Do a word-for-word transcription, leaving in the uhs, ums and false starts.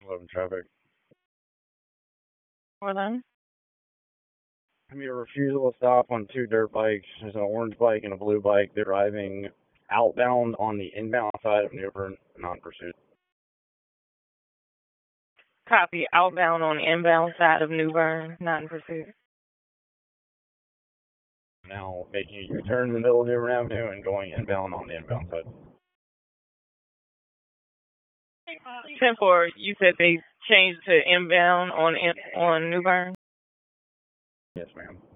eleven traffic. Orlando? I mean, a refusal to stop on two dirt bikes. There's an orange bike and a blue bike. They're driving outbound on the inbound side of New Bern, non-pursuit. Copy. Outbound on the inbound side of New Bern, not in pursuit. Now making a U-turn in the middle of New Bern Avenue and going inbound on the inbound side. ten four, you said they changed to inbound on in, on New Bern? Yes, ma'am.